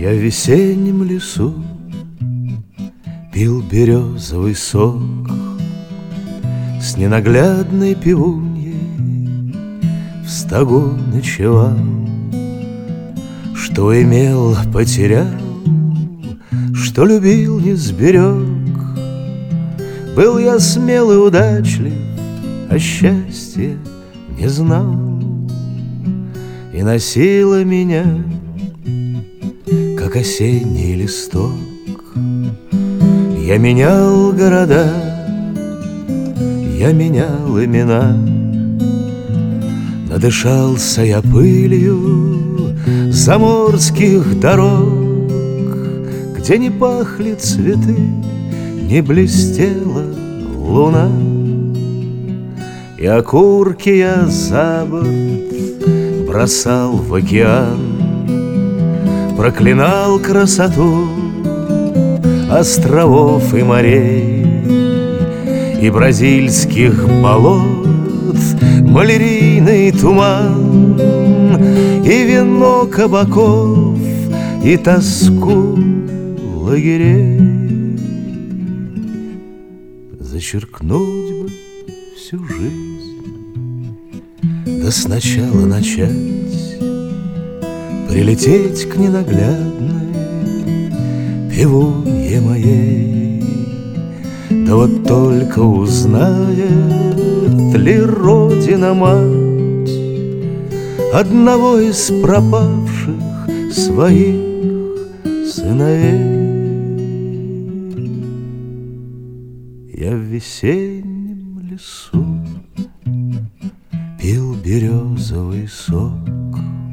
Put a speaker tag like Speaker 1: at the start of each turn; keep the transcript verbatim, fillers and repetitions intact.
Speaker 1: Я в весеннем лесу пил березовый сок с ненаглядной пивуньей, в стогу ночевал. Что имел, потерял, что любил, не сберег. Был я смел и удачлив, а счастья не знал. И носило меня, как осенний листок. Я менял города, я менял имена. Надышался я пылью заморских дорог, где не пахли цветы, не блестела луна. И окурки я за борт бросал в океан, проклинал красоту островов и морей, и бразильских болот малярийный туман, и вино кабаков, и тоску лагерей. Зачеркнуть бы всю жизнь, да сначала начать, прилететь к ненаглядной пивунье моей. Да вот только узнает ли Родина-мать одного из пропавших своих сыновей? Я в весеннем лесу пил березовый сок